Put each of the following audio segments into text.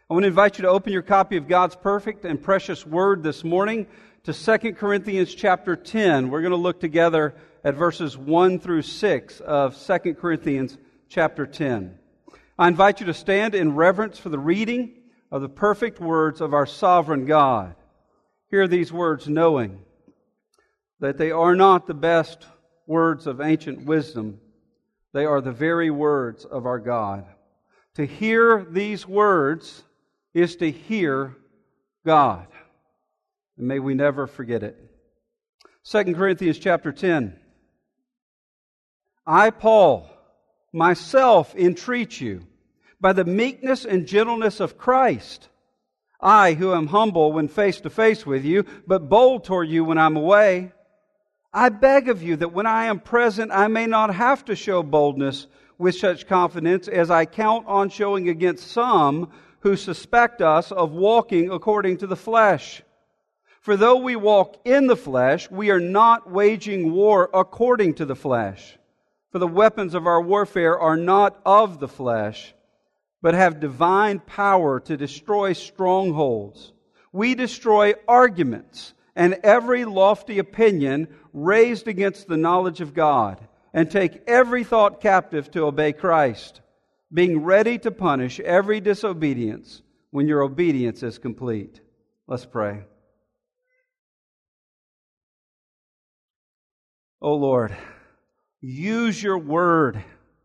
I want to invite you to open your copy of God's perfect and precious Word this morning to 2 Corinthians chapter 10. We're going to look together at verses 1 through 6 of 2 Corinthians chapter 10. I invite you to stand in reverence for the reading of the perfect words of our sovereign God. Hear these words, knowing that they are not the best words of ancient wisdom. They are the very words of our God. To hear these words is to hear God. And may we never forget it. 2 Corinthians chapter 10. I, Paul, myself entreat you, by the meekness and gentleness of Christ, I, who am humble when face to face with you, but bold toward you when I'm away, I beg of you that when I am present, I may not have to show boldness with such confidence as I count on showing against some who suspect us of walking according to the flesh. For though we walk in the flesh, we are not waging war according to the flesh. For the weapons of our warfare are not of the flesh, but have divine power to destroy strongholds. We destroy arguments and every lofty opinion raised against the knowledge of God, and take every thought captive to obey Christ, being ready to punish every disobedience when your obedience is complete. Let's pray. Oh Lord, use your word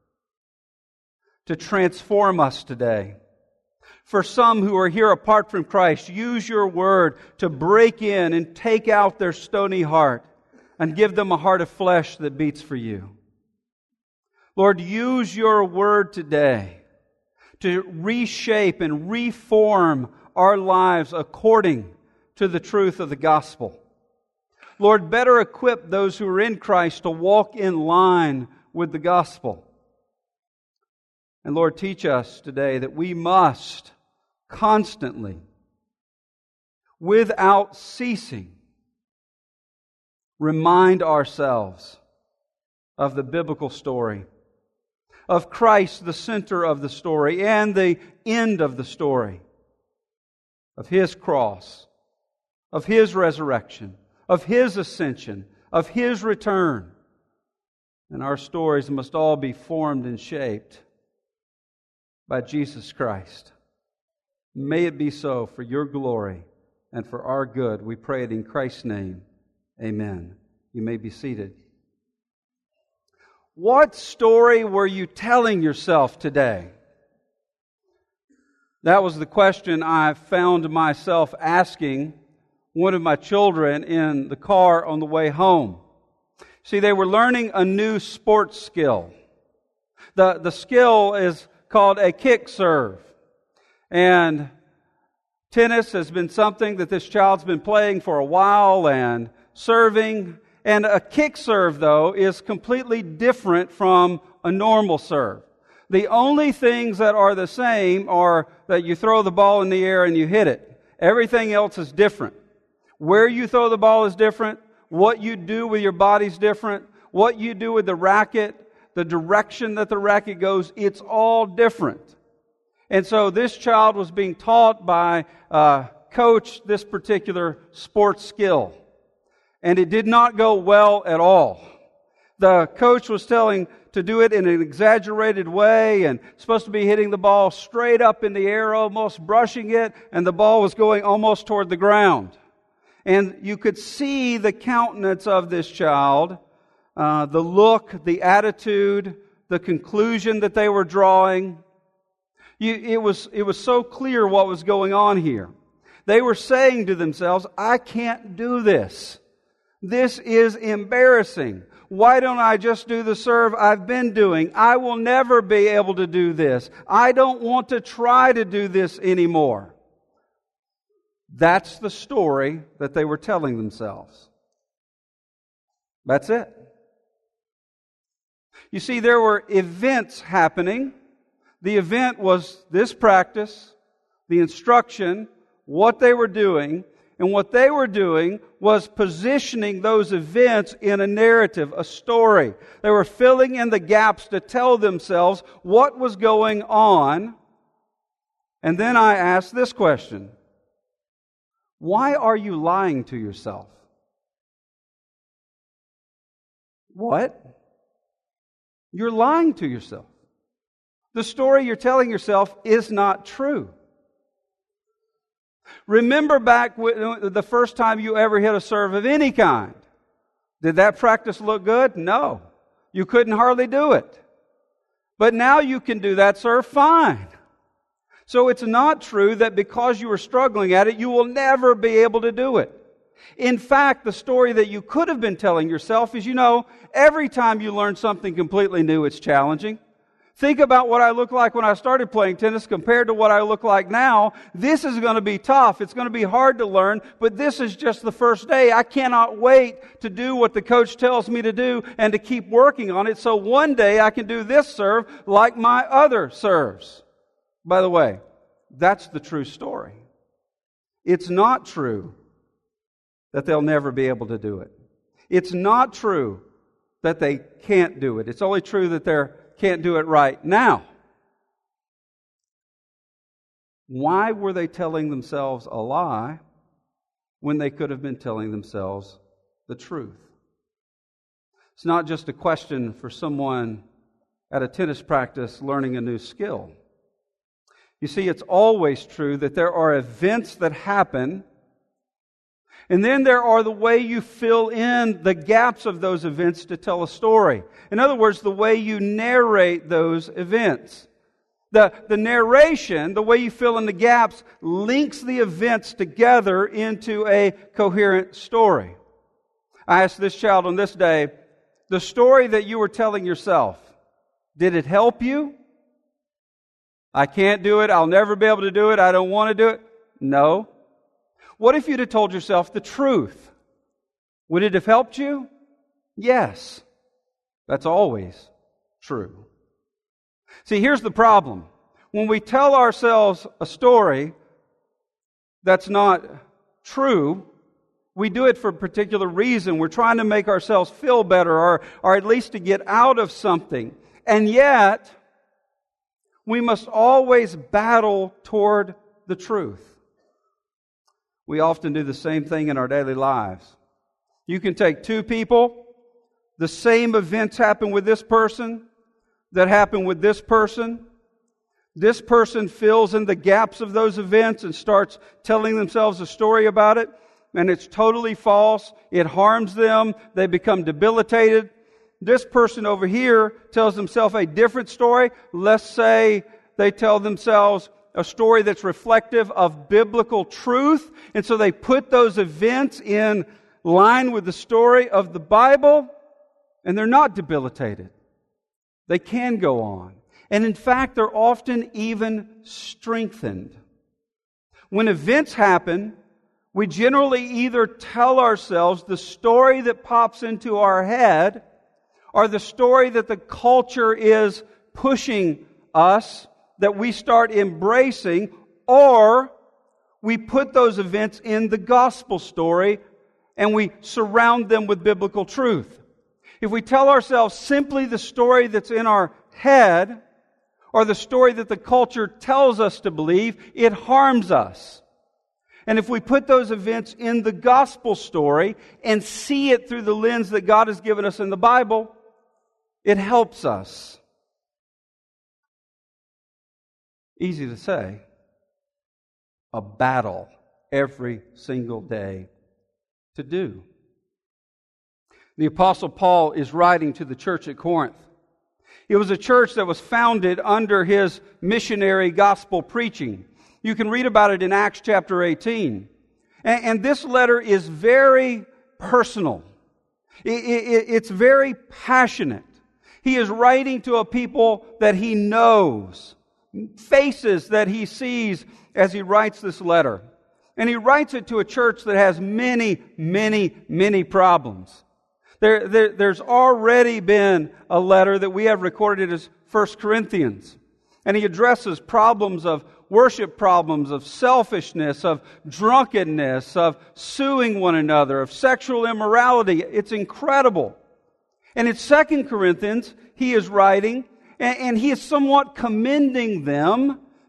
to transform us today. For some who are here apart from Christ, use your word to break in and take out their stony heart and give them a heart of flesh that beats for you. Lord, use your word today to reshape and reform our lives according to the truth of the gospel. Lord, better equip those who are in Christ to walk in line with the gospel. And Lord, teach us today that we must constantly, without ceasing, remind ourselves of the biblical story, of Christ, the center of the story and the end of the story, of His cross, of His resurrection, of His ascension, of His return. And our stories must all be formed and shaped by Jesus Christ. May it be so for your glory and for our good. We pray it in Christ's name. Amen. You may be seated. What story were you telling yourself today? That was the question I found myself asking one of my children in the car on the way home. See, they were learning a new sports skill. The skill is called a kick serve. And tennis has been something that this child's been playing for a while and serving. And a kick serve, though, is completely different from a normal serve. The only things that are the same are that you throw the ball in the air and you hit it. Everything else is different. Where you throw the ball is different. What you do with your body is different. What you do with the racket, the direction that the racket goes, it's all different. And so this child was being taught by a coach this particular sports skill. And it did not go well at all. The coach was telling to do it in an exaggerated way and supposed to be hitting the ball straight up in the air, almost brushing it, and the ball was going almost toward the ground. And you could see the countenance of this child, the look, the attitude, the conclusion that they were drawing. It was so clear what was going on here. They were saying to themselves, I can't do this. This is embarrassing. Why don't I just do the serve I've been doing? I will never be able to do this. I don't want to try to do this anymore. That's the story that they were telling themselves. That's it. You see, there were events happening. The event was this practice, the instruction, what they were doing. And what they were doing was positioning those events in a narrative, a story. They were filling in the gaps to tell themselves what was going on And then I ask this question: why are you lying to yourself? What? You're lying to yourself. The story you're telling yourself is not true. Remember back the first time you ever hit a serve of any kind. Did that practice look good? No. You couldn't hardly do it. But now you can do that serve fine. So it's not true that because you were struggling at it, you will never be able to do it. In fact, the story that you could have been telling yourself is, every time you learn something completely new, it's challenging. Think about what I looked like when I started playing tennis compared to what I look like now. This is going to be tough. It's going to be hard to learn, but this is just the first day. I cannot wait to do what the coach tells me to do and to keep working on it so one day I can do this serve like my other serves. By the way, that's the true story. It's not true that they'll never be able to do it. It's not true that they can't do it. It's only true that they can't do it right now. Why were they telling themselves a lie when they could have been telling themselves the truth? It's not just a question for someone at a tennis practice learning a new skill. You see, it's always true that there are events that happen, and then there are the way you fill in the gaps of those events to tell a story. In other words, the way you narrate those events. The narration, the way you fill in the gaps, links the events together into a coherent story. I asked this child on this day, the story that you were telling yourself, did it help you? I can't do it. I'll never be able to do it. I don't want to do it. No. What if you'd have told yourself the truth? Would it have helped you? Yes. That's always true. See, here's the problem. When we tell ourselves a story that's not true, we do it for a particular reason. We're trying to make ourselves feel better or at least to get out of something. And yet, we must always battle toward the truth. We often do the same thing in our daily lives. You can take two people, the same events happen with this person that happen with this person. This person fills in the gaps of those events and starts telling themselves a story about it, and it's totally false. It harms them. They become debilitated. This person over here tells themselves a different story. Let's say they tell themselves a story that's reflective of biblical truth. And so they put those events in line with the story of the Bible, and they're not debilitated. They can go on. And in fact, they're often even strengthened. When events happen, we generally either tell ourselves the story that pops into our head or the story that the culture is pushing us, that we start embracing, or we put those events in the gospel story and we surround them with biblical truth. If we tell ourselves simply the story that's in our head or the story that the culture tells us to believe, it harms us. And if we put those events in the gospel story and see it through the lens that God has given us in the Bible, it helps us. Easy to say. A battle every single day to do. The Apostle Paul is writing to the church at Corinth. It was a church that was founded under his missionary gospel preaching. You can read about it in Acts chapter 18. And this letter is very personal. It's very passionate. He is writing to a people that he knows, faces that he sees as he writes this letter. And he writes it to a church that has many, many, many problems. There's already been a letter that we have recorded as 1 Corinthians. And he addresses problems of worship problems, of selfishness, of drunkenness, of suing one another, of sexual immorality. It's incredible. And in 2 Corinthians, he is writing, and he is somewhat commending them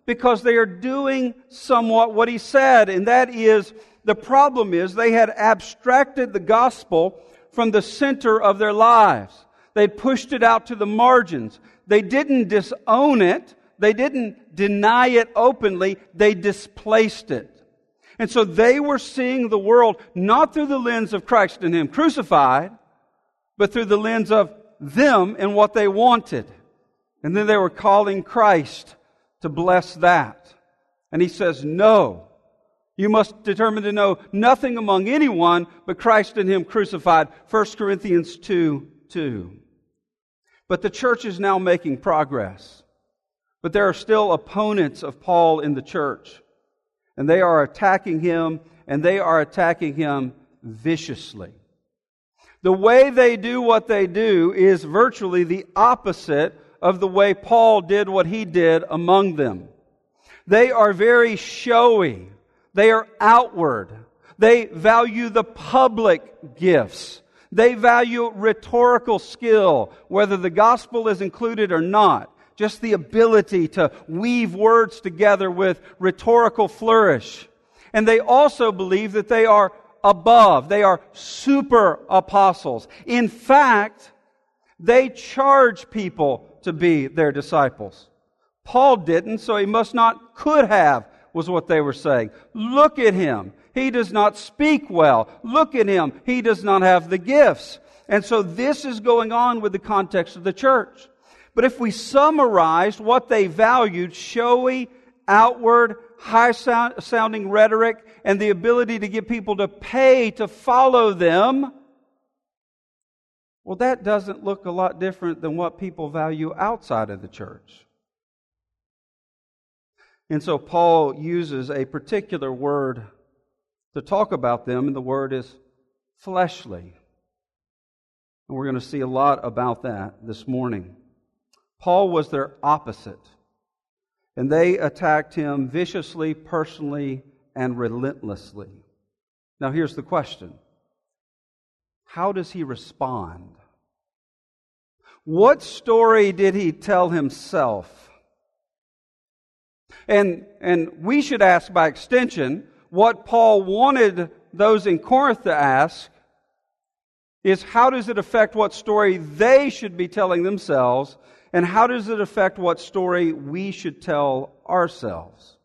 because they are doing somewhat what he said, and that is, the problem is they had abstracted the gospel from the center of their lives. They'd pushed it out to the margins. They didn't disown it. They didn't deny it openly. They displaced it. And so they were seeing the world not through the lens of Christ and Him crucified, but through the lens of them and what they wanted. And then they were calling Christ to bless that. And He says, no. You must determine to know nothing among anyone but Christ and Him crucified. 1 Corinthians 2:2. But the church is now making progress. But there are still opponents of Paul in the church. And they are attacking him, and they are attacking him viciously. The way they do what they do is virtually the opposite of the way Paul did what he did among them. They are very showy. They are outward. They value the public gifts. They value rhetorical skill, whether the gospel is included or not. Just the ability to weave words together with rhetorical flourish. And they also believe that they are above. They are super apostles. In fact, they charge people to be their disciples. Paul didn't, so he must not could have, was what they were saying. Look at him. He does not speak well. Look at him. He does not have the gifts. And so this is going on with the context of the church. But if we summarize what they valued, showy, outward, high-sounding rhetoric, and the ability to get people to pay to follow them, well, that doesn't look a lot different than what people value outside of the church. And so Paul uses a particular word to talk about them, and the word is fleshly. And we're going to see a lot about that this morning. Paul was their opposite, and they attacked him viciously, personally, and relentlessly. Now here's the question. How does he respond? What story did he tell himself? And we should ask by extension, what Paul wanted those in Corinth to ask is, how does it affect what story they should be telling themselves? And how does it affect what story we should tell ourselves?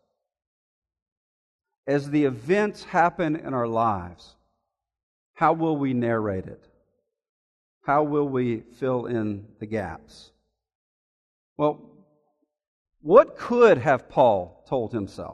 As the events happen in our lives, how will we narrate it? How will we fill in the gaps? Well, what could have Paul told himself?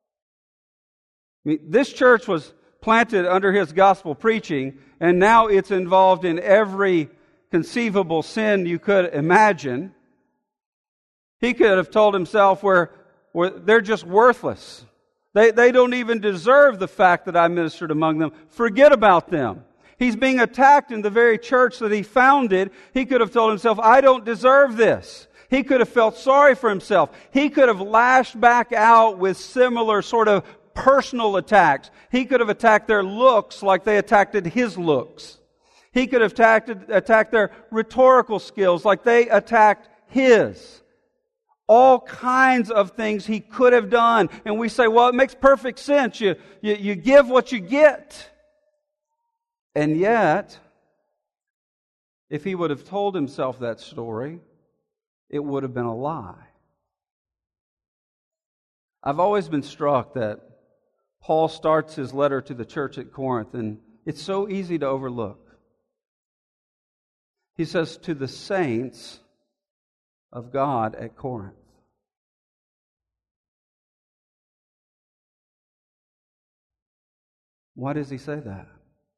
I mean, this church was planted under his gospel preaching, and now it's involved in every conceivable sin you could imagine. He could have told himself where they're just worthless. They don't even deserve the fact that I ministered among them. Forget about them. He's being attacked in the very church that he founded. He could have told himself, I don't deserve this. He could have felt sorry for himself. He could have lashed back out with similar sort of personal attacks. He could have attacked their looks like they attacked his looks. He could have attacked their rhetorical skills like they attacked his. All kinds of things he could have done. And we say, well, it makes perfect sense. You give what you get. And yet, if he would have told himself that story, it would have been a lie. I've always been struck that Paul starts his letter to the church at Corinth, and it's so easy to overlook. He says, to the saints of God at Corinth. Why does he say that?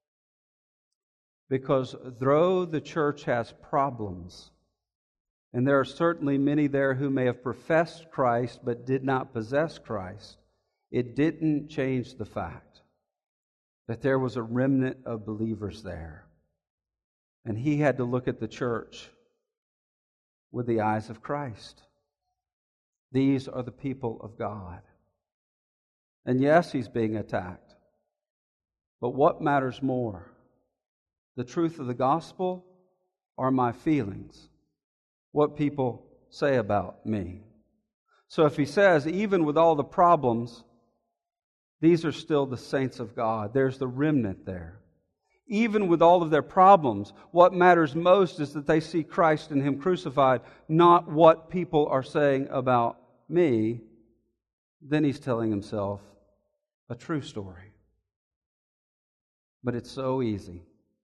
Because though the church has problems, and there are certainly many there who may have professed Christ but did not possess Christ, it didn't change the fact that there was a remnant of believers there. And he had to look at the church with the eyes of Christ. These are the people of God. And yes, he's being attacked. But what matters more? The truth of the gospel or my feelings? What people say about me? So if he says, even with all the problems, these are still the saints of God. There's the remnant there. Even with all of their problems, what matters most is that they see Christ and Him crucified, not what people are saying about me. Then he's telling himself a true story. But it's so easy.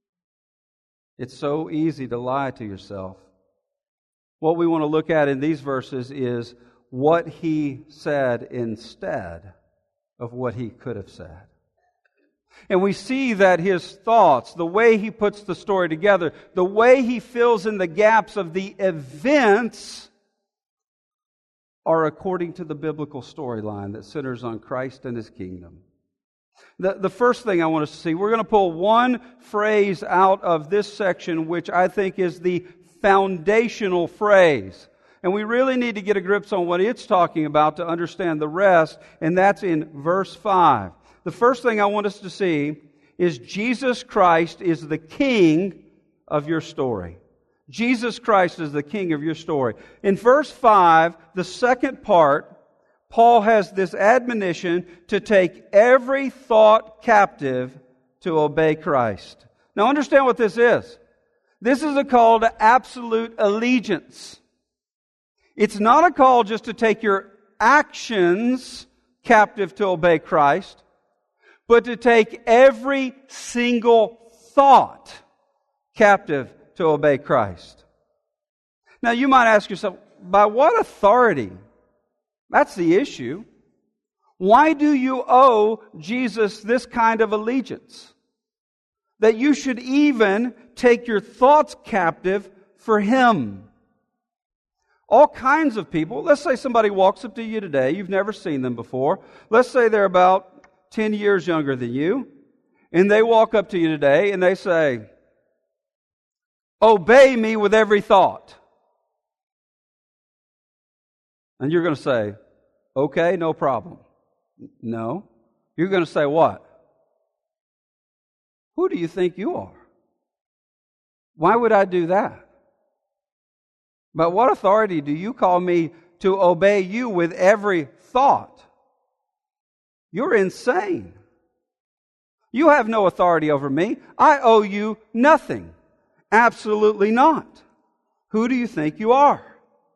It's so easy to lie to yourself. What we want to look at in these verses is what he said instead of what he could have said. And we see that his thoughts, the way he puts the story together, the way he fills in the gaps of the events are according to the biblical storyline that centers on Christ and His kingdom. The first thing I want us to see, we're going to pull one phrase out of this section, which I think is the foundational phrase. And we really need to get a grip on what it's talking about to understand the rest, and that's in verse 5. The first thing I want us to see is Jesus Christ is the King of your story. Jesus Christ is the King of your story. In verse 5, the second part, Paul has this admonition to take every thought captive to obey Christ. Now understand what this is. This is a call to absolute allegiance. It's not a call just to take your actions captive to obey Christ, but to take every single thought captive to obey Christ. Now you might ask yourself, by what authority? That's the issue. Why do you owe Jesus this kind of allegiance? That you should even take your thoughts captive for Him. All kinds of people, let's say somebody walks up to you today, you've never seen them before. Let's say they're about 10 years younger than you, and they walk up to you today and they say, "Obey me with every thought." And you're going to say, "Okay, no problem." No. You're going to say what? "Who do you think you are? Why would I do that? By what authority do you call me to obey you with every thought? You're insane. You have no authority over me. I owe you nothing. Absolutely not. Who do you think you are?"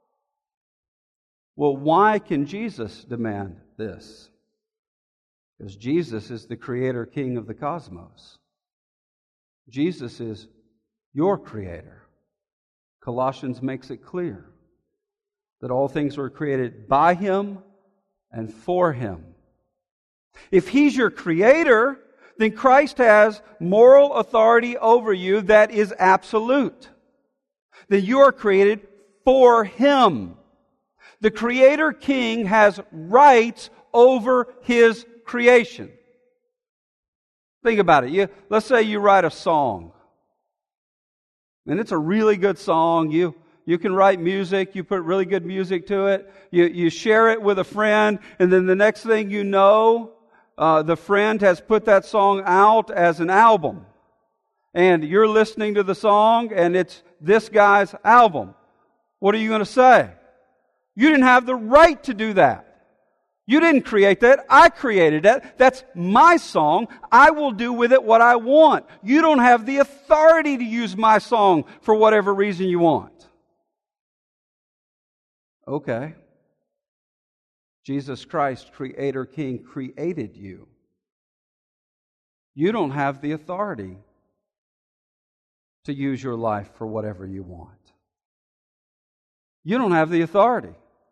Well, why can Jesus demand this? Because Jesus is the Creator King of the cosmos. Jesus is your Creator. Colossians makes it clear that all things were created by Him and for Him. If He's your Creator, then Christ has moral authority over you that is absolute. Then you are created for Him. The Creator King has rights over His creation. Think about it. Let's say you write a song. And it's a really good song. You can write music. You put really good music to it. You share it with a friend. And then the next thing you know, the friend has put that song out as an album. And you're listening to the song and it's this guy's album. What are you going to say? You didn't have the right to do that. You didn't create that. I created that. That's my song. I will do with it what I want. You don't have the authority to use my song for whatever reason you want. Okay. Jesus Christ, Creator King, created you. You don't have the authority to use your life for whatever you want. You don't have the authority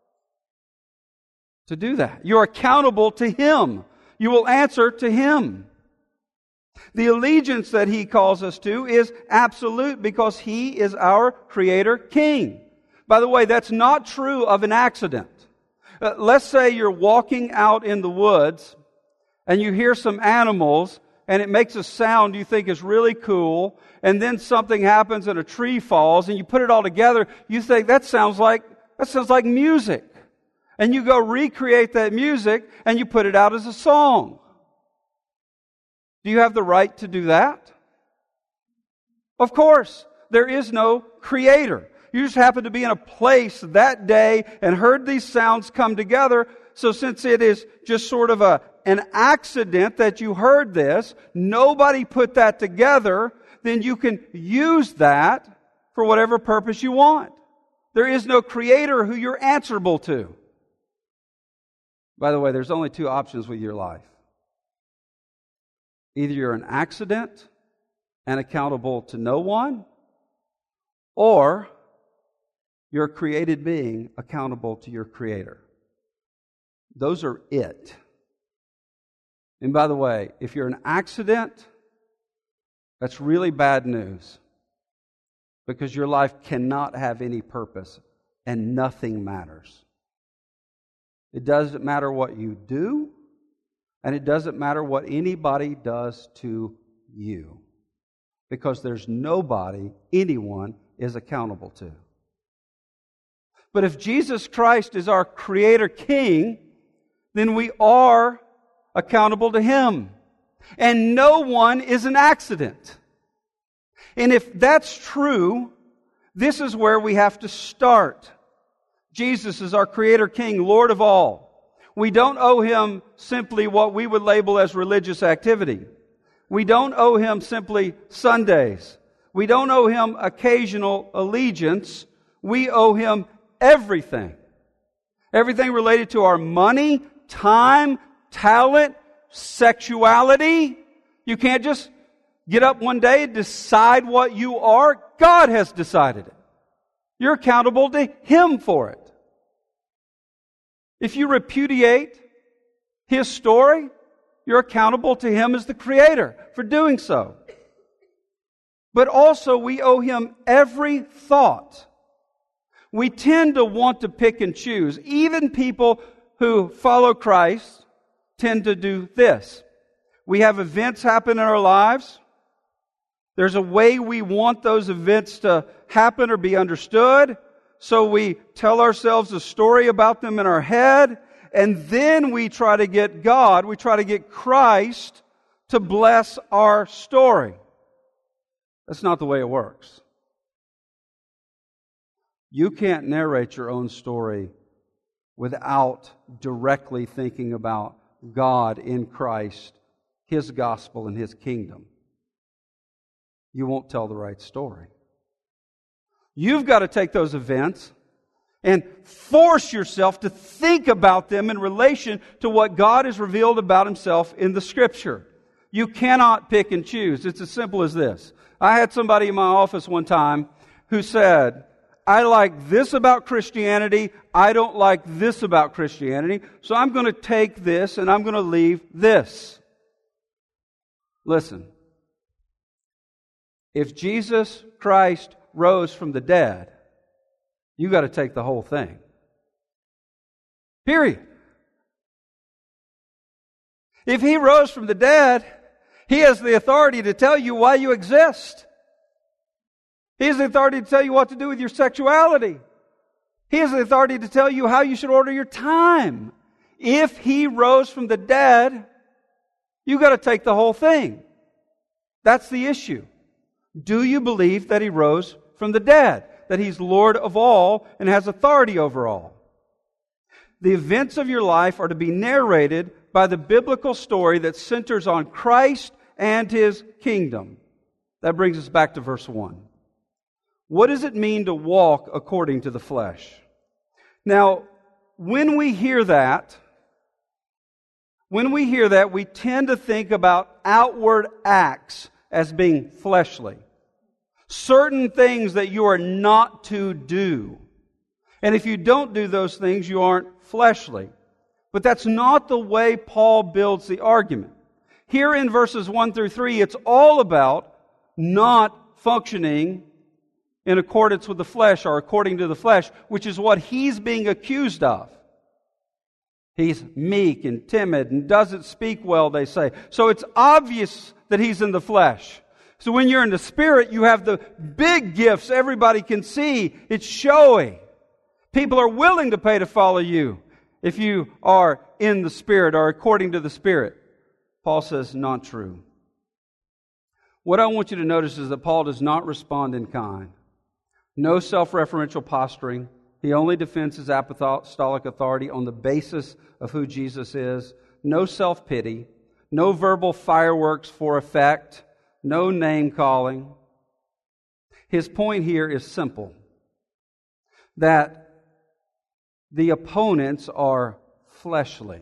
to do that. You're accountable to Him. You will answer to Him. The allegiance that He calls us to is absolute because He is our Creator King. By the way, that's not true of an accident. Let's say you're walking out in the woods and you hear some animals and it makes a sound you think is really cool, and then something happens and a tree falls and you put it all together, you think that sounds like music. And you go recreate that music and you put it out as a song. Do you have the right to do that? Of course. There is no creator. You just happened to be in a place that day and heard these sounds come together. So since it is just sort of an accident that you heard this, nobody put that together, then you can use that for whatever purpose you want. There is no creator who you're answerable to. By the way, there's only two options with your life. Either you're an accident and accountable to no one, or you're a created being accountable to your Creator. Those are it. And by the way, if you're an accident, that's really bad news, because your life cannot have any purpose and nothing matters. It doesn't matter what you do, and it doesn't matter what anybody does to you, because there's nobody anyone is accountable to. But if Jesus Christ is our Creator King, then we are accountable to Him. And no one is an accident. And if that's true, this is where we have to start. Jesus is our Creator King, Lord of all. We don't owe Him simply what we would label as religious activity. We don't owe Him simply Sundays. We don't owe Him occasional allegiance. We owe Him everything. Everything related to our money, time, talent, sexuality. You can't just get up one day and decide what you are. God has decided it. You're accountable to Him for it. If you repudiate His story, you're accountable to Him as the Creator for doing so. But also we owe Him every thought. We tend to want to pick and choose. Even people who follow Christ tend to do this. We have events happen in our lives. There's a way we want those events to happen or be understood. So we tell ourselves a story about them in our head, and then we try to get God, we try to get Christ to bless our story. That's not the way it works. You can't narrate your own story without directly thinking about God in Christ, His gospel, and His kingdom. You won't tell the right story. You've got to take those events and force yourself to think about them in relation to what God has revealed about Himself in the Scripture. You cannot pick and choose. It's as simple as this. I had somebody in my office one time who said, I like this about Christianity, I don't like this about Christianity, so I'm going to take this and I'm going to leave this. Listen, if Jesus Christ rose from the dead, you got to take the whole thing. Period. If He rose from the dead, He has the authority to tell you why you exist. He has the authority to tell you what to do with your sexuality. He has the authority to tell you how you should order your time. If He rose from the dead, you got to take the whole thing. That's the issue. Do you believe that He rose from the dead? That He's Lord of all and has authority over all? The events of your life are to be narrated by the biblical story that centers on Christ and His kingdom. That brings us back to verse 1. What does it mean to walk according to the flesh? Now, when we hear that, we tend to think about outward acts as being fleshly. Certain things that you are not to do. And if you don't do those things, you aren't fleshly. But that's not the way Paul builds the argument. Here in verses 1 through 3, it's all about not functioning in accordance with the flesh or according to the flesh, which is what he's being accused of. He's meek and timid and doesn't speak well, they say. So it's obvious that he's in the flesh. So when you're in the Spirit, you have the big gifts everybody can see. It's showy. People are willing to pay to follow you if you are in the Spirit or according to the Spirit. Paul says, not true. What I want you to notice is that Paul does not respond in kind. No self-referential posturing. He only defends his apostolic authority on the basis of who Jesus is. No self-pity. No verbal fireworks for effect. No name-calling. His point here is simple. That the opponents are fleshly.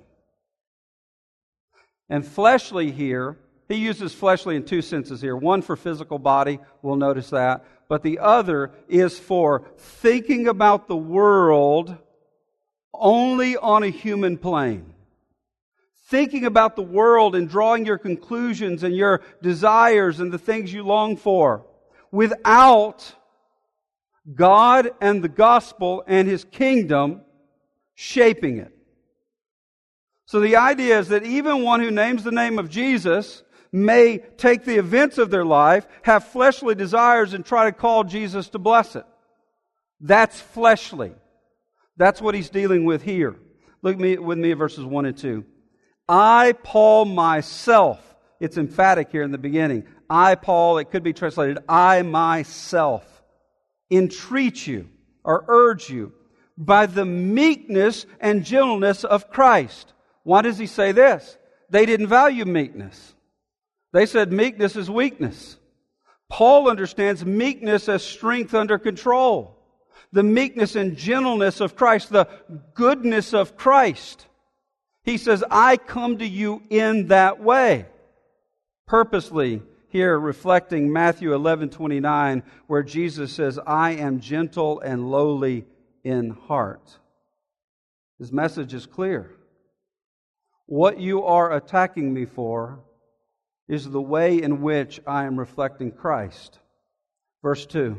And fleshly here, he uses fleshly in two senses here. One for physical body, we'll notice that. But the other is for thinking about the world only on a human plane. Thinking about the world and drawing your conclusions and your desires and the things you long for without God and the gospel and His kingdom shaping it. So the idea is that even one who names the name of Jesus may take the events of their life, have fleshly desires, and try to call Jesus to bless it. That's fleshly. That's what he's dealing with here. Look with me at verses 1 and 2. I, Paul, myself. It's emphatic here in the beginning. I, Paul, it could be translated, I myself, entreat you or urge you by the meekness and gentleness of Christ. Why does he say this? They didn't value meekness. They said meekness is weakness. Paul understands meekness as strength under control. The meekness and gentleness of Christ, the goodness of Christ. He says, I come to you in that way. Purposely here reflecting Matthew 11:29, where Jesus says, I am gentle and lowly in heart. His message is clear. What you are attacking me for is the way in which I am reflecting Christ. Verse 2.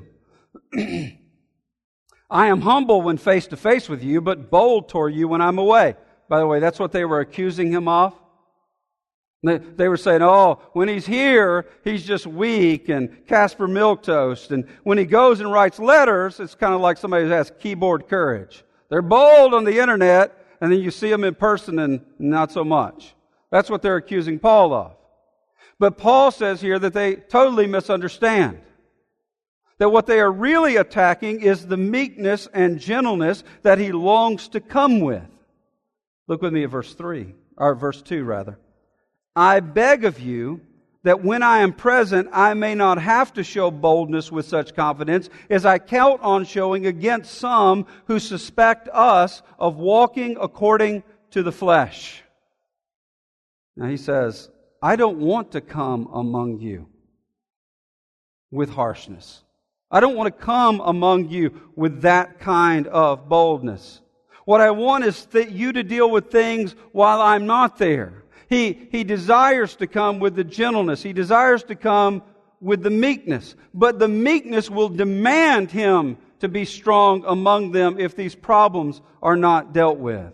I am humble when face to face with you, but bold toward you when I'm away. By the way, that's what they were accusing him of. They were saying, oh, when he's here, he's just weak and Casper Milquetoast. And when he goes and writes letters, it's kind of like somebody who has keyboard courage. They're bold on the internet, and then you see them in person and not so much. That's what they're accusing Paul of. But Paul says here that they totally misunderstand. That what they are really attacking is the meekness and gentleness that he longs to come with. Look with me at verse 2 rather. I beg of you that when I am present, I may not have to show boldness with such confidence as I count on showing against some who suspect us of walking according to the flesh. Now he says, I don't want to come among you with harshness. I don't want to come among you with that kind of boldness. What I want is that you to deal with things while I'm not there. He desires to come with the gentleness. He desires to come with the meekness. But the meekness will demand him to be strong among them if these problems are not dealt with.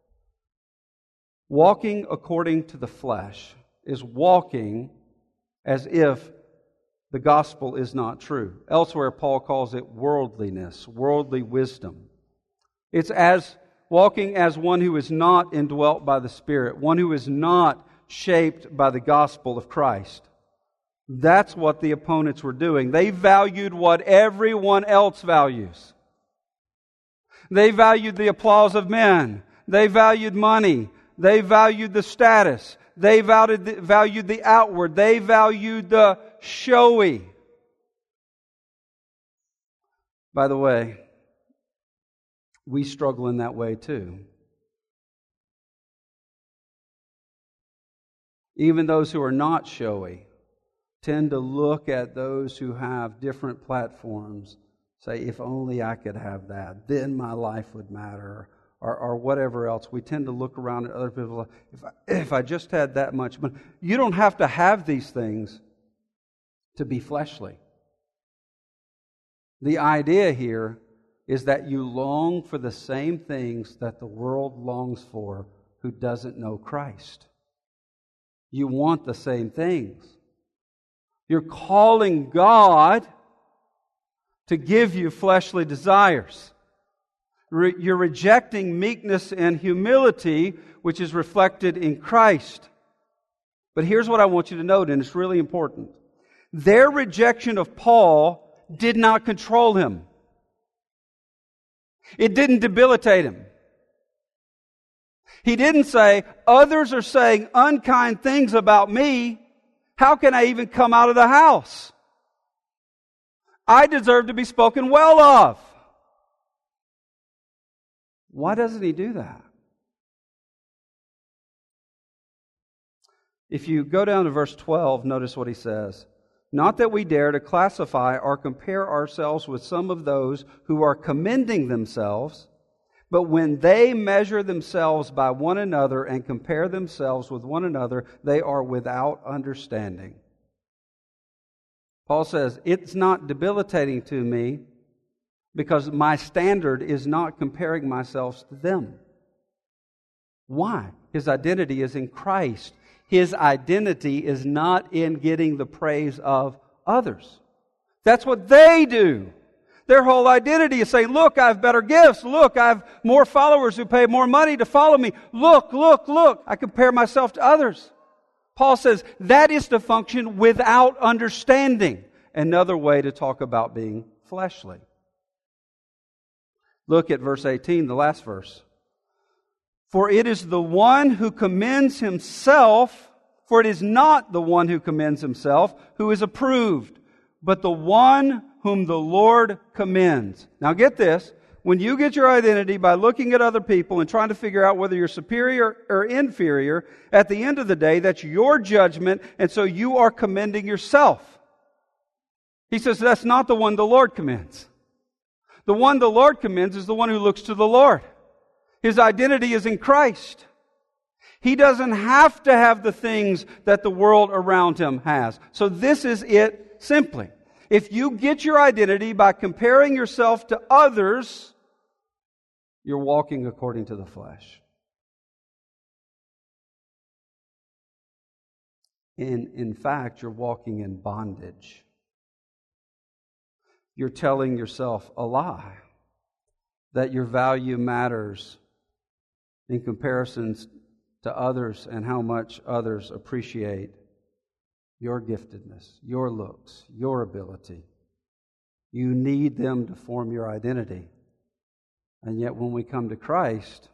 Walking according to the flesh is walking as if the gospel is not true. Elsewhere, Paul calls it worldliness, worldly wisdom. It's as walking as one who is not indwelt by the Spirit, one who is not shaped by the gospel of Christ. That's what the opponents were doing. They valued what everyone else values. They valued the applause of men. They valued money. They valued the status. They valued the outward. They valued the showy. By the way, we struggle in that way too. Even those who are not showy tend to look at those who have different platforms, say, if only I could have that, then my life would matter, or whatever else. We tend to look around at other people, if I just had that much money. You don't have to have these things to be fleshly. The idea here is that you long for the same things that the world longs for who doesn't know Christ. You want the same things. You're calling God to give you fleshly desires. You're rejecting meekness and humility, which is reflected in Christ. But here's what I want you to note, and it's really important. Their rejection of Paul did not control him. It didn't debilitate him. He didn't say, others are saying unkind things about me. How can I even come out of the house? I deserve to be spoken well of. Why doesn't he do that? If you go down to verse 12, notice what he says. Not that we dare to classify or compare ourselves with some of those who are commending themselves, but when they measure themselves by one another and compare themselves with one another, they are without understanding. Paul says, it's not debilitating to me because my standard is not comparing myself to them. Why? His identity is in Christ. His identity is not in getting the praise of others. That's what they do. Their whole identity is saying, look, I have better gifts. Look, I have more followers who pay more money to follow me. Look, look, look. I compare myself to others. Paul says that is to function without understanding. Another way to talk about being fleshly. Look at verse 18, the last verse. For it is the one who commends himself, for it is not the one who commends himself who is approved, but the one whom the Lord commends. Now get this. When you get your identity by looking at other people and trying to figure out whether you're superior or inferior, at the end of the day, that's your judgment, and so you are commending yourself. He says that's not the one the Lord commends. The one the Lord commends is the one who looks to the Lord. His identity is in Christ. He doesn't have to have the things that the world around him has. So this is it simply. If you get your identity by comparing yourself to others, you're walking according to the flesh. In fact, you're walking in bondage. You're telling yourself a lie that your value matters in comparisons to others and how much others appreciate your giftedness, your looks, your ability. You need them to form your identity. And yet when we come to Christ,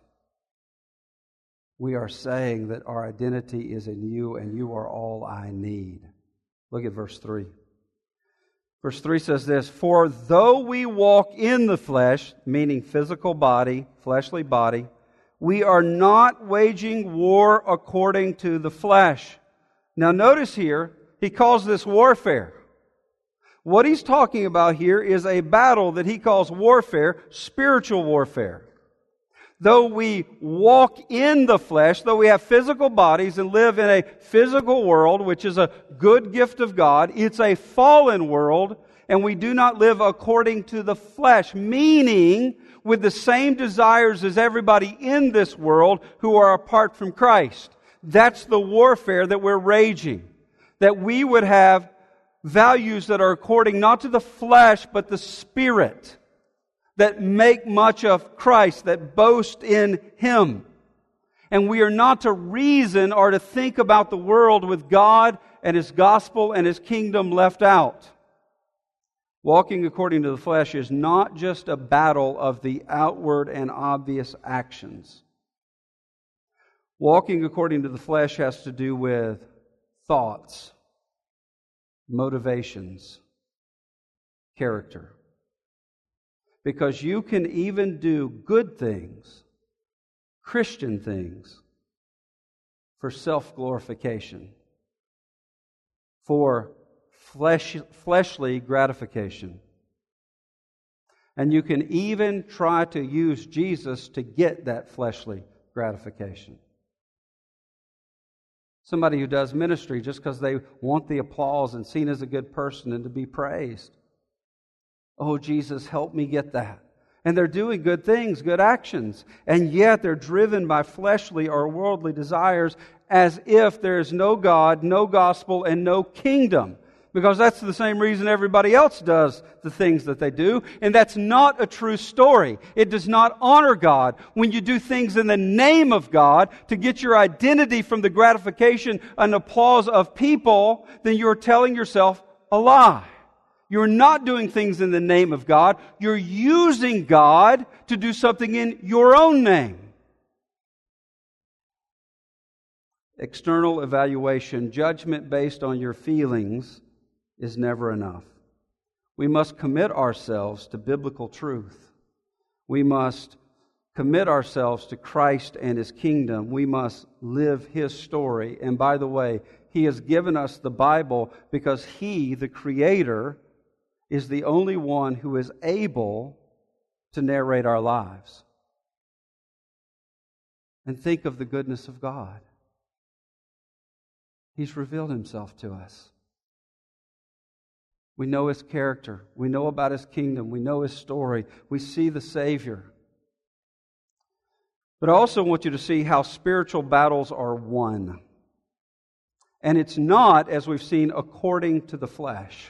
we are saying that our identity is in you and you are all I need. Look at verse 3. Verse 3 says this, for though we walk in the flesh, meaning physical body, fleshly body, we are not waging war according to the flesh. Now notice here, he calls this warfare. What he's talking about here is a battle that he calls warfare, spiritual warfare. Though we walk in the flesh, though we have physical bodies and live in a physical world, which is a good gift of God, it's a fallen world, and we do not live according to the flesh, meaning with the same desires as everybody in this world who are apart from Christ. That's the warfare that we're raging. That we would have values that are according not to the flesh, but the Spirit, that make much of Christ, that boast in Him. And we are not to reason or to think about the world with God and His gospel and His kingdom left out. Walking according to the flesh is not just a battle of the outward and obvious actions. Walking according to the flesh has to do with thoughts, motivations, character. Because you can even do good things, Christian things, for self-glorification, for fleshly gratification. And you can even try to use Jesus to get that fleshly gratification. Somebody who does ministry just because they want the applause and seen as a good person and to be praised. Oh, Jesus, help me get that. And they're doing good things, good actions, and yet they're driven by fleshly or worldly desires as if there is no God, no gospel, and no kingdom. Because that's the same reason everybody else does the things that they do. And that's not a true story. It does not honor God. When you do things in the name of God to get your identity from the gratification and applause of people, then you're telling yourself a lie. You're not doing things in the name of God. You're using God to do something in your own name. External evaluation, judgment based on your feelings, is never enough. We must commit ourselves to biblical truth. We must commit ourselves to Christ and His kingdom. We must live His story. And by the way, He has given us the Bible because He, the Creator, is the only one who is able to narrate our lives. And think of the goodness of God. He's revealed Himself to us. We know His character. We know about His kingdom. We know His story. We see the Savior. But I also want you to see how spiritual battles are won. And it's not, as we've seen, according to the flesh.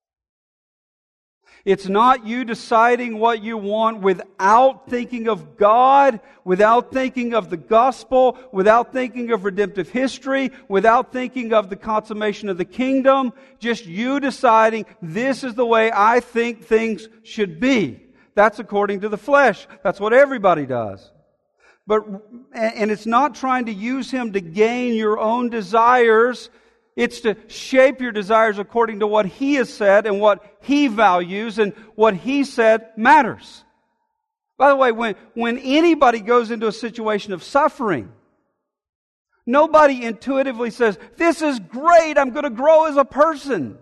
It's not you deciding what you want without thinking of God, without thinking of the gospel, without thinking of redemptive history, without thinking of the consummation of the kingdom. Just you deciding, this is the way I think things should be. That's according to the flesh. That's what everybody does. And it's not trying to use Him to gain your own desires. It's to shape your desires according to what He has said and what He values, and what He said matters. By the way, when anybody goes into a situation of suffering, nobody intuitively says, this is great, I'm going to grow as a person.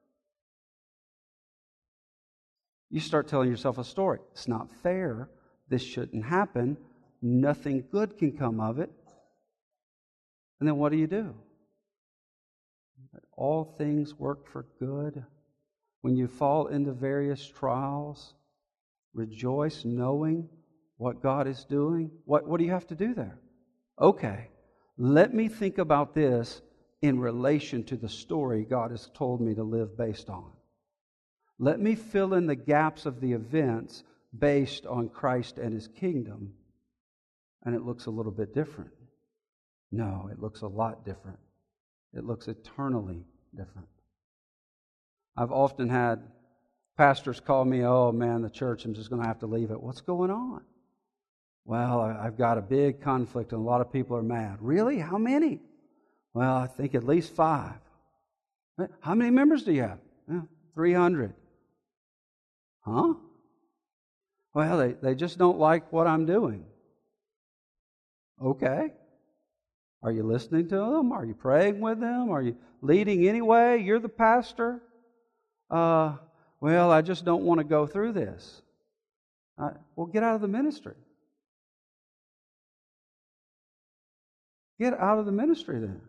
You start telling yourself a story. It's not fair. This shouldn't happen. Nothing good can come of it. And then what do? All things work for good. When you fall into various trials, rejoice knowing what God is doing. What do you have to do there? Okay, let me think about this in relation to the story God has told me to live based on. Let me fill in the gaps of the events based on Christ and His kingdom. And it looks a little bit different. No, it looks a lot different. It looks eternally different. I've often had pastors call me, oh man, the church, I'm just going to have to leave it. What's going on? Well, I've got a big conflict and a lot of people are mad. Really? How many? Well, I think at least 5. How many members do you have? 300. Huh? Well, they just don't like what I'm doing. Okay. Are you listening to them? Are you praying with them? Are you leading anyway? You're the pastor? Well, I just don't want to go through this. Well, get out of the ministry. Get out of the ministry then.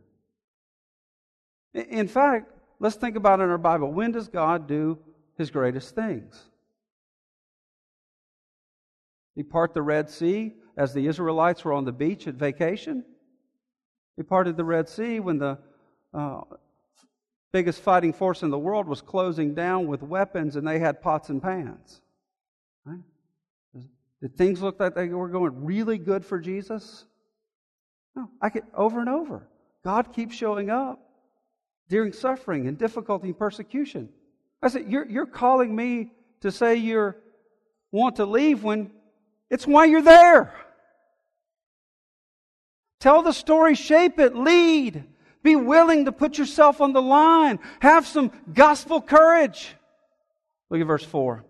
In fact, let's think about it in our Bible. When does God do His greatest things? He parted the Red Sea as the Israelites were on the beach at vacation. He parted the Red Sea when the biggest fighting force in the world was closing down with weapons and they had pots and pans. Right? Did things look like they were going really good for Jesus? No, over and over. God keeps showing up during suffering and difficulty and persecution. I said, you're calling me to say you want to leave when it's why you're there. Tell the story, shape it, lead. Be willing to put yourself on the line. Have some gospel courage. Look at verse 4.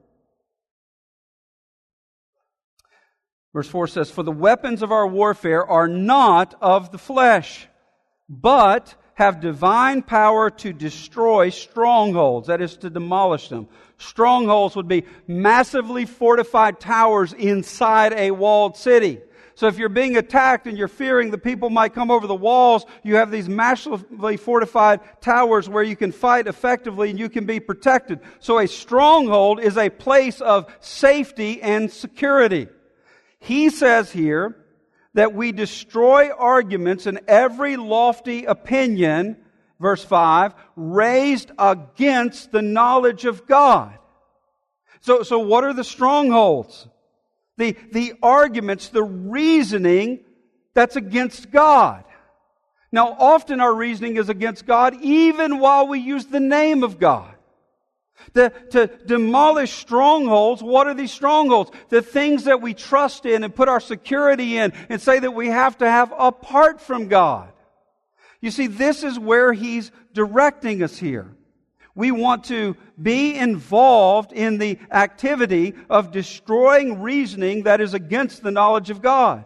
Verse 4 says, for the weapons of our warfare are not of the flesh, but have divine power to destroy strongholds. That is, to demolish them. Strongholds would be massively fortified towers inside a walled city. So if you're being attacked and you're fearing the people might come over the walls, you have these massively fortified towers where you can fight effectively and you can be protected. So a stronghold is a place of safety and security. He says here that we destroy arguments and every lofty opinion, verse 5, raised against the knowledge of God. So what are the strongholds? The arguments, the reasoning that's against God. Now, often our reasoning is against God even while we use the name of God. To demolish strongholds, what are these strongholds? The things that we trust in and put our security in and say that we have to have apart from God. You see, this is where He's directing us here. We want to be involved in the activity of destroying reasoning that is against the knowledge of God.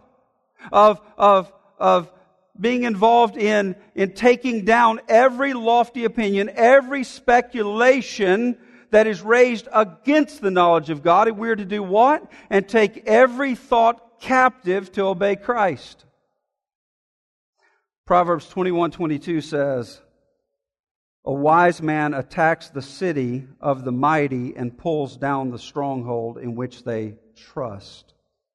Of being involved in taking down every lofty opinion, every speculation that is raised against the knowledge of God. And we're to do what? And take every thought captive to obey Christ. Proverbs 21:22 says, "A wise man attacks the city of the mighty and pulls down the stronghold in which they trust."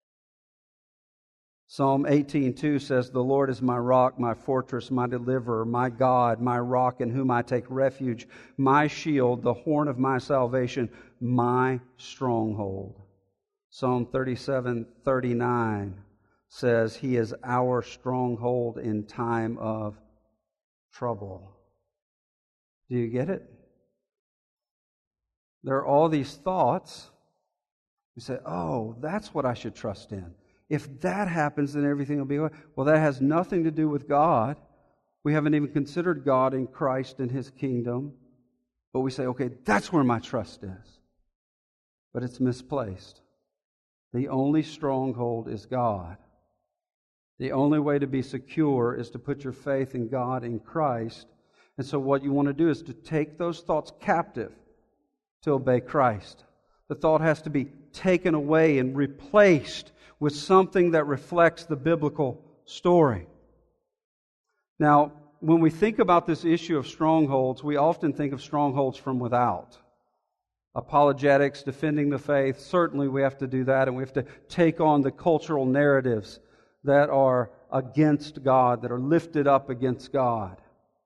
Psalm 18:2 says, "The Lord is my rock, my fortress, my deliverer, my God, my rock in whom I take refuge, my shield, the horn of my salvation, my stronghold." Psalm 37:39 says, "He is our stronghold in time of trouble." Do you get it? There are all these thoughts. You say, "Oh, that's what I should trust in. If that happens, then everything will be okay." Well, that has nothing to do with God. We haven't even considered God in Christ and His kingdom. But we say, "Okay, that's where my trust is." But it's misplaced. The only stronghold is God. The only way to be secure is to put your faith in God in Christ. And so what you want to do is to take those thoughts captive to obey Christ. The thought has to be taken away and replaced with something that reflects the biblical story. Now, when we think about this issue of strongholds, we often think of strongholds from without. Apologetics, defending the faith, certainly we have to do that, and we have to take on the cultural narratives that are against God, that are lifted up against God.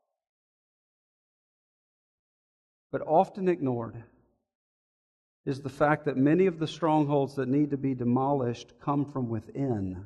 But often ignored is the fact that many of the strongholds that need to be demolished come from within.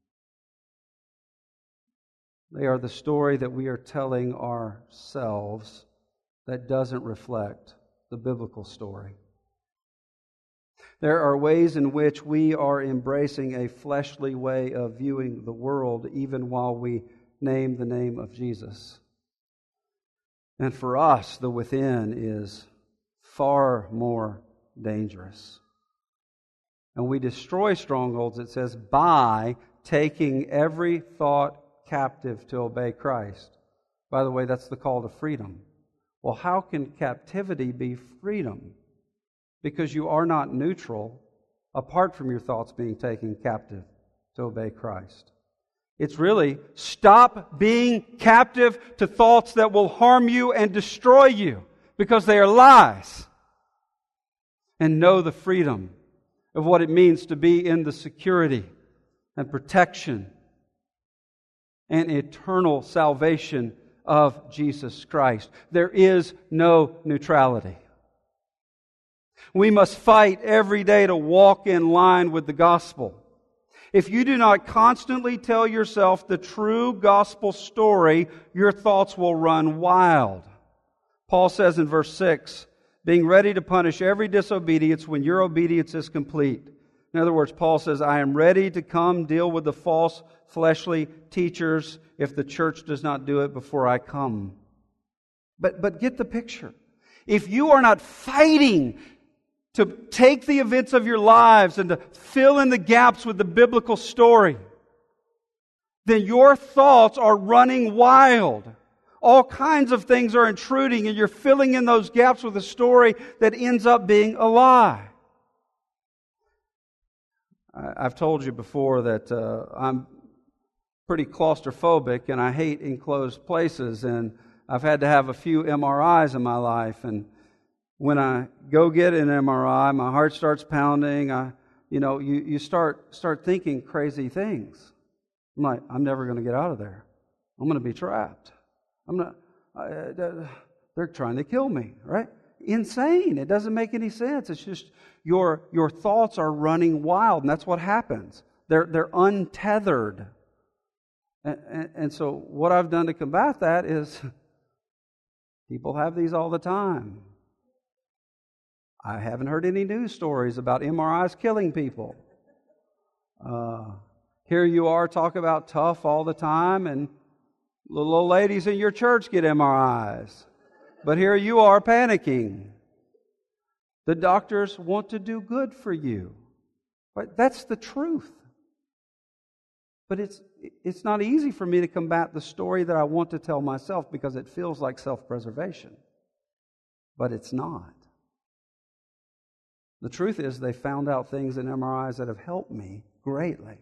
They are the story that we are telling ourselves that doesn't reflect the biblical story. There are ways in which we are embracing a fleshly way of viewing the world even while we name the name of Jesus. And for us, the within is far more dangerous. And we destroy strongholds, it says, by taking every thought captive to obey Christ. By the way, that's the call to freedom. Well, how can captivity be freedom? Because you are not neutral apart from your thoughts being taken captive to obey Christ. It's really stop being captive to thoughts that will harm you and destroy you because they are lies. And know the freedom of what it means to be in the security and protection and eternal salvation of Jesus Christ. There is no neutrality. We must fight every day to walk in line with the gospel. If you do not constantly tell yourself the true gospel story, your thoughts will run wild. Paul says in verse 6, being ready to punish every disobedience when your obedience is complete. In other words, Paul says, I am ready to come deal with the false fleshly teachers if the church does not do it before I come. But get the picture. If you are not fighting to take the events of your lives and to fill in the gaps with the biblical story, then your thoughts are running wild. All kinds of things are intruding, and you're filling in those gaps with a story that ends up being a lie. I've told you before that I'm pretty claustrophobic, and I hate enclosed places, and I've had to have a few MRIs in my life, and when I go get an MRI, my heart starts pounding. You start thinking crazy things. I'm like, I'm never going to get out of there. I'm going to be trapped. They're trying to kill me, right? Insane. It doesn't make any sense. It's just your thoughts are running wild, and that's what happens. They're untethered. And so what I've done to combat that is people have these all the time. I haven't heard any news stories about MRIs killing people. Here you are talking about tough all the time, and little old ladies in your church get MRIs. But here you are panicking. The doctors want to do good for you. But that's the truth. But it's not easy for me to combat the story that I want to tell myself because it feels like self-preservation. But it's not. The truth is they found out things in MRIs that have helped me greatly.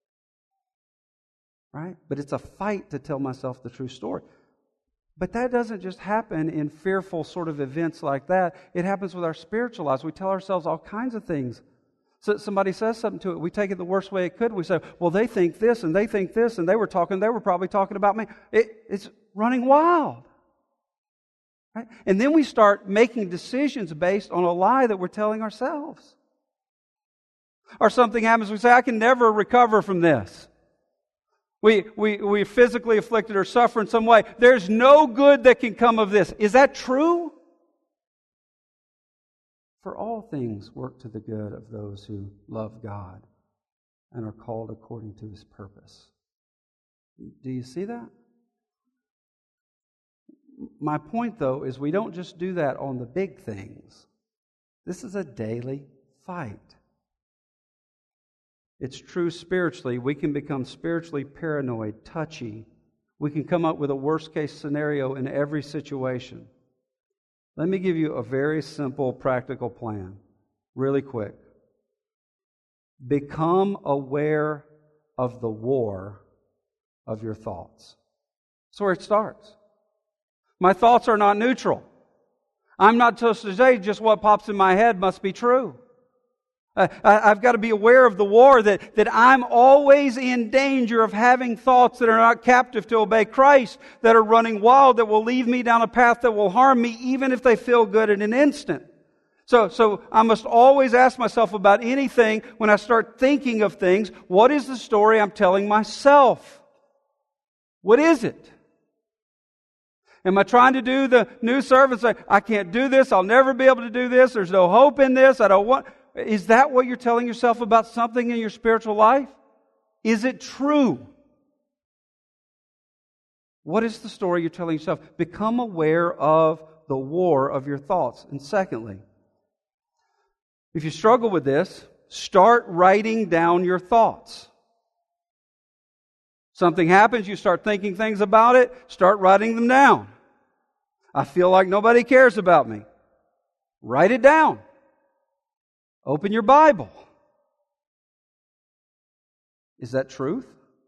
Right? But it's a fight to tell myself the true story. But that doesn't just happen in fearful sort of events like that. It happens with our spiritual lives. We tell ourselves all kinds of things. So somebody says something to it. We take it the worst way it could. We say, well, they think this and they think this and they were probably talking about me. It's running wild. Right? And then we start making decisions based on a lie that we're telling ourselves. Or something happens, we say, I can never recover from this. We physically afflicted or suffer in some way. There's no good that can come of this. Is that true? For all things work to the good of those who love God and are called according to His purpose. Do you see that? My point, though, is we don't just do that on the big things. This is a daily fight. It's true spiritually. We can become spiritually paranoid, touchy. We can come up with a worst-case scenario in every situation. Let me give you a very simple, practical plan, really quick. Become aware of the war of your thoughts. That's where it starts. My thoughts are not neutral. I'm not supposed to say just what pops in my head must be true. I've got to be aware of the war that I'm always in danger of having thoughts that are not captive to obey Christ, that are running wild, that will lead me down a path that will harm me, even if they feel good in an instant. So I must always ask myself about anything when I start thinking of things, what is the story I'm telling myself? What is it? Am I trying to do the new service? I can't do this. I'll never be able to do this. There's no hope in this. I don't want... Is that what you're telling yourself about something in your spiritual life? Is it true? What is the story you're telling yourself? Become aware of the war of your thoughts. And secondly, if you struggle with this, start writing down your thoughts. Something happens, you start thinking things about it, start writing them down. I feel like nobody cares about me. Write it down. Open your Bible. Is that truth?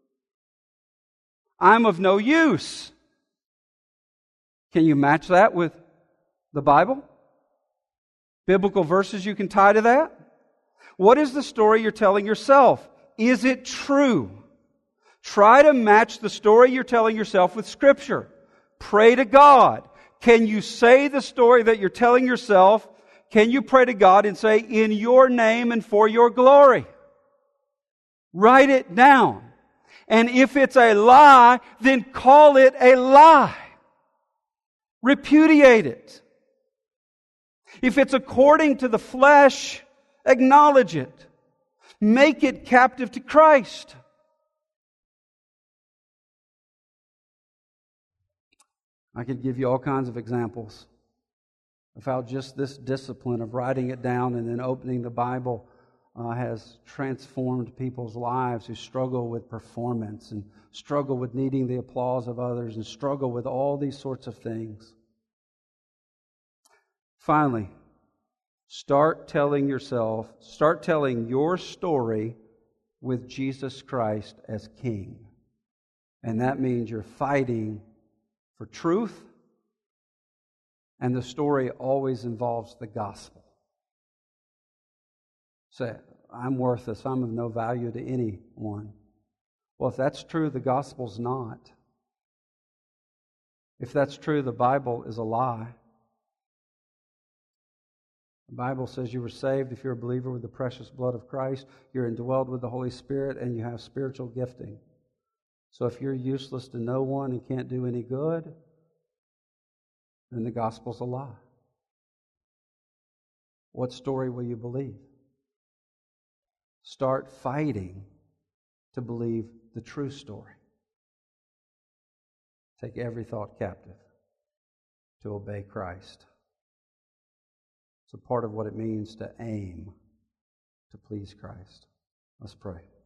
I'm of no use. Can you match that with the Bible? Biblical verses you can tie to that? What is the story you're telling yourself? Is it true? Try to match the story you're telling yourself with Scripture. Pray to God. Can you say the story that you're telling yourself? Can you pray to God and say, in your name and for your glory? Write it down. And if it's a lie, then call it a lie. Repudiate it. If it's according to the flesh, acknowledge it. Make it captive to Christ. I could give you all kinds of examples of how just this discipline of writing it down and then opening the Bible has transformed people's lives who struggle with performance and struggle with needing the applause of others and struggle with all these sorts of things. Finally, start telling your story with Jesus Christ as King. And that means you're fighting for truth, and the story always involves the gospel. Say, I'm worthless, I'm of no value to anyone. Well, if that's true, the gospel's not. If that's true, the Bible is a lie. The Bible says you were saved if you're a believer with the precious blood of Christ. You're indwelled with the Holy Spirit and you have spiritual gifting. So if you're useless to no one and can't do any good, then the gospel's a lie. What story will you believe? Start fighting to believe the true story. Take every thought captive to obey Christ. It's a part of what it means to aim to please Christ. Let's pray.